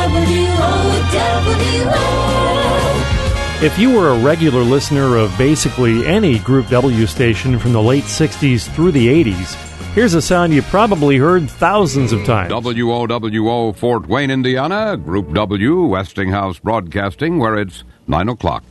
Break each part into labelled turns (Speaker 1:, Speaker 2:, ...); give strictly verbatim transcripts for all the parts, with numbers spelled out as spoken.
Speaker 1: W O W O.
Speaker 2: If you were a regular listener of basically any Group W station from the late sixties through the eighties, here's a sound you probably heard thousands of times.
Speaker 3: W O W O, Fort Wayne, Indiana, Group W, Westinghouse Broadcasting, where it's nine o'clock.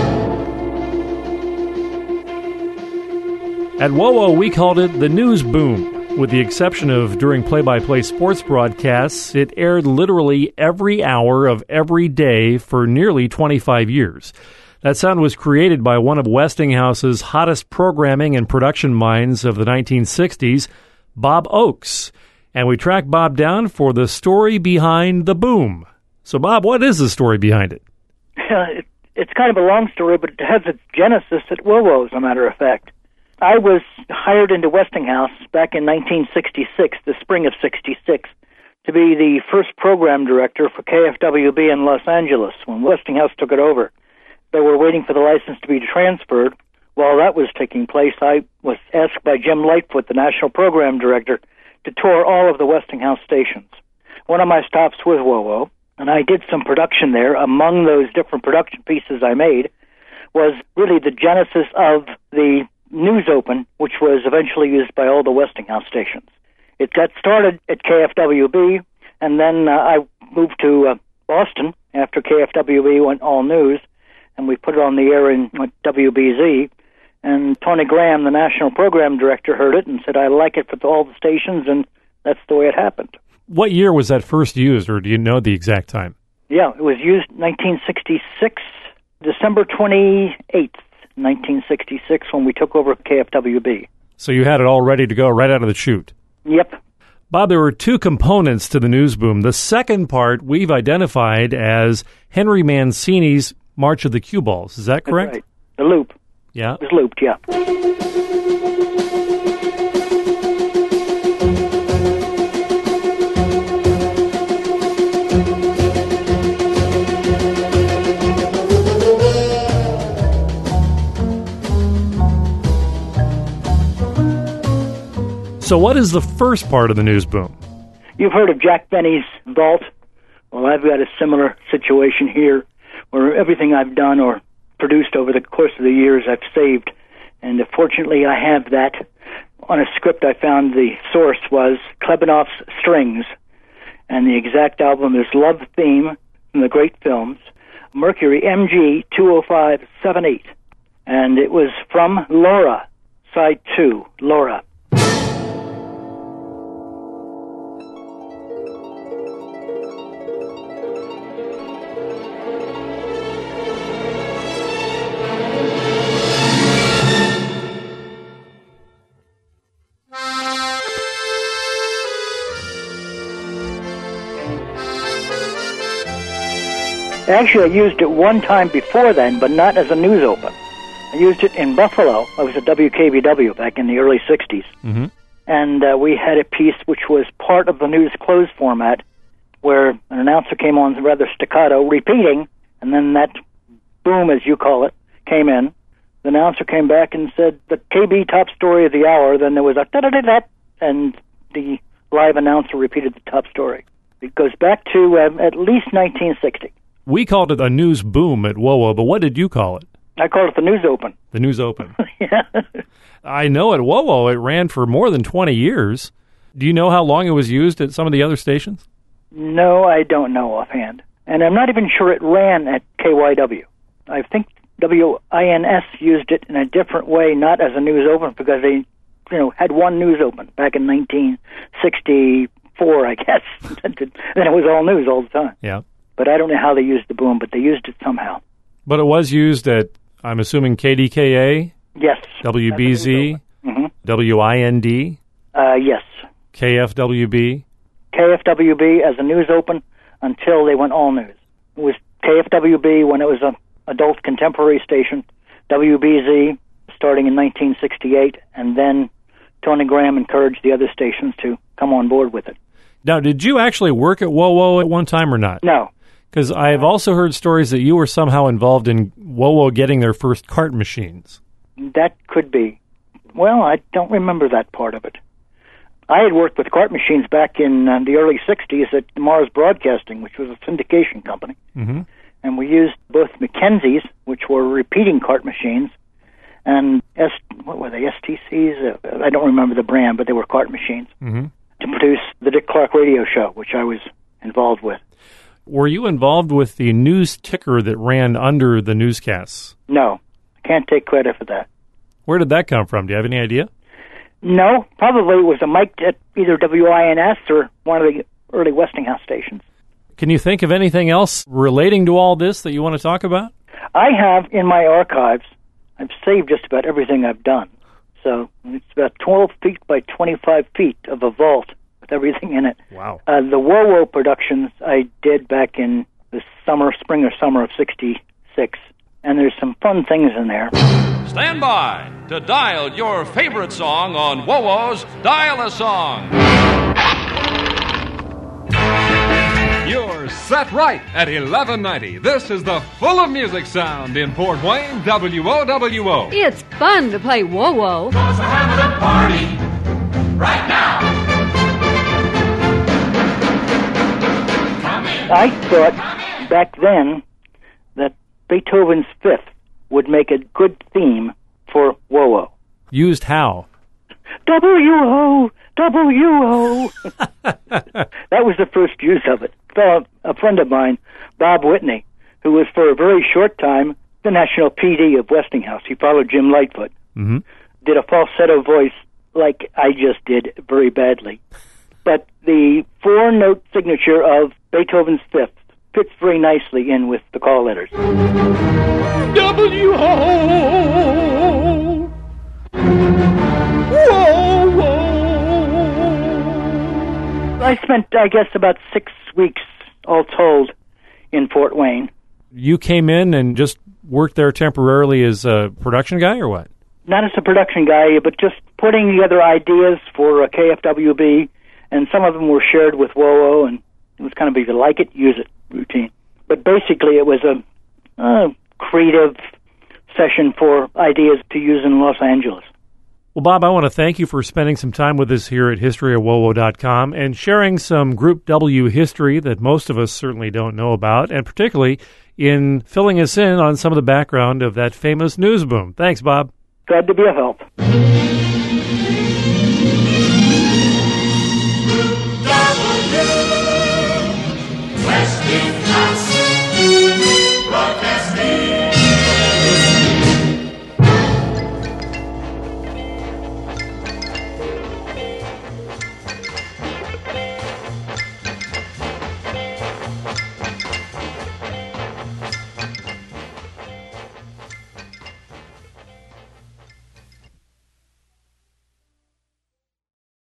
Speaker 2: At W O W, we called it the news boom. With the exception of during play-by-play sports broadcasts, it aired literally every hour of every day for nearly twenty-five years. That sound was created by one of Westinghouse's hottest programming and production minds of the nineteen sixties, Bob Oakes. And we tracked Bob down for the story behind the boom. So, Bob, what is the story behind it?
Speaker 4: Uh, it it's kind of a long story, but it has its genesis at W O W O, as a matter of fact. I was hired into Westinghouse back in nineteen sixty-six, the spring of sixty-six, to be the first program director for K F W B in Los Angeles when Westinghouse took it over. They were waiting for the license to be transferred. While that was taking place, I was asked by Jim Lightfoot, the national program director, to tour all of the Westinghouse stations. One of my stops was W O W O, and I did some production there. Among those different production pieces I made was really the genesis of the News Open, which was eventually used by all the Westinghouse stations. It got started at K F W B, and then uh, I moved to uh, Boston after K F W B went all news, and we put it on the air in uh, W B Z. And Tony Graham, the national program director, heard it and said, I like it for all the stations, and that's the way it happened.
Speaker 2: What year was that first used, or do you know the exact time?
Speaker 4: Yeah, it was used nineteen sixty-six, December twenty-eighth. nineteen sixty-six, when we took over K F W B.
Speaker 2: So you had it all ready to go right out of the chute.
Speaker 4: Yep.
Speaker 2: Bob, there were two components to the news boom. The second part we've identified as Henry Mancini's March of the Cue Balls. Is that correct?
Speaker 4: That's right. The loop.
Speaker 2: Yeah.
Speaker 4: It was looped, yeah.
Speaker 2: So what is the first part of the news boom?
Speaker 4: You've heard of Jack Benny's vault. Well, I've got a similar situation here where everything I've done or produced over the course of the years I've saved. And fortunately, I have that on a script. I found the source was Klebanoff's Strings. And the exact album is Love Theme from the great films, Mercury M G two oh five seven eight. And it was from Laura, side two, Laura. Actually, I used it one time before then, but not as a news open. I used it in Buffalo. I was at W K B W back in the early sixties.
Speaker 2: Mm-hmm.
Speaker 4: And uh, we had a piece which was part of the news close format where an announcer came on rather staccato, repeating, and then that boom, as you call it, came in. The announcer came back and said, the K B top story of the hour. Then there was a da-da-da-da, and the live announcer repeated the top story. It goes back to um, at least nineteen sixty.
Speaker 2: We called it a news boom at W O W O, but what did you call it?
Speaker 4: I called it the News Open.
Speaker 2: The News Open.
Speaker 4: Yeah.
Speaker 2: I know at W O W O it ran for more than twenty years. Do you know how long it was used at some of the other stations?
Speaker 4: No, I don't know offhand. And I'm not even sure it ran at K Y W. I think W I N S used it in a different way, not as a news open, because they, you know, had one news open back in nineteen sixty-four, I guess. Then it was all news all the time.
Speaker 2: Yeah.
Speaker 4: But I don't know how they used the boom, but they used it somehow.
Speaker 2: But it was used at, I'm assuming, K D K A?
Speaker 4: Yes.
Speaker 2: W B Z?
Speaker 4: Mm-hmm.
Speaker 2: W I N D?
Speaker 4: Uh, yes.
Speaker 2: K F W B?
Speaker 4: K F W B as a news open until they went all news. It was K F W B when it was an adult contemporary station, W B Z starting in nineteen sixty-eight, and then Tony Graham encouraged the other stations to come on board with it.
Speaker 2: Now, did you actually work at W O W O at one time or not?
Speaker 4: No.
Speaker 2: Because I have also heard stories that you were somehow involved in W O W O getting their first cart machines.
Speaker 4: That could be. Well, I don't remember that part of it. I had worked with Cart Machines back in uh, the early sixties at Mars Broadcasting, which was a syndication company.
Speaker 2: Mm-hmm.
Speaker 4: And we used both Mackenzie's, which were repeating Cart Machines, and S, what were they, S T Cs? Uh, I don't remember the brand, but they were Cart Machines,
Speaker 2: mm-hmm.
Speaker 4: to produce the Dick Clark radio show, which I was involved with.
Speaker 2: Were you involved with the news ticker that ran under the newscasts?
Speaker 4: No, I can't take credit for that.
Speaker 2: Where did that come from? Do you have any idea?
Speaker 4: No, probably it was a mic at either W I N S or one of the early Westinghouse stations.
Speaker 2: Can you think of anything else relating to all this that you want to talk about?
Speaker 4: I have in my archives, I've saved just about everything I've done. So it's about twelve feet by twenty-five feet of a vault with everything in it.
Speaker 2: Wow.
Speaker 4: Uh, the Wo-Wo productions I did back in the summer, spring or summer of sixty-six. And there's some fun things in there.
Speaker 5: Stand by to dial your favorite song on Wo-Wo's Dial a Song.
Speaker 6: You're set right at eleven ninety. This is the Full of Music sound in Fort Wayne, W O W O.
Speaker 7: It's fun to play Wo-Wo.
Speaker 1: Cause we're having a party right now. Come in.
Speaker 4: I thought back then that Beethoven's Fifth would make a good theme for Wo-Wo.
Speaker 2: Used how?
Speaker 4: W O W O That was the first use of it. So a friend of mine, Bob Whitney, who was for a very short time the national P D of Westinghouse. He followed Jim Lightfoot.
Speaker 2: Mm-hmm.
Speaker 4: Did a falsetto voice like I just did very badly. But the four-note signature of Beethoven's Fifth fits very nicely in with the call letters.
Speaker 1: W O Whoa, whoa.
Speaker 4: I spent, I guess, about six weeks, all told, in Fort Wayne.
Speaker 2: You came in and just worked there temporarily as a production guy, or what?
Speaker 4: Not as a production guy, but just putting together ideas for a K F W B, and some of them were shared with Wo-Wo, and it was kind of, if you like it, use it routine. But basically, it was a uh, creative session for ideas to use in Los Angeles.
Speaker 2: Well, Bob, I want to thank you for spending some time with us here at history of wo wo dot com and sharing some Group W history that most of us certainly don't know about, and particularly in filling us in on some of the background of that famous news boom. Thanks, Bob.
Speaker 4: Glad to be of help.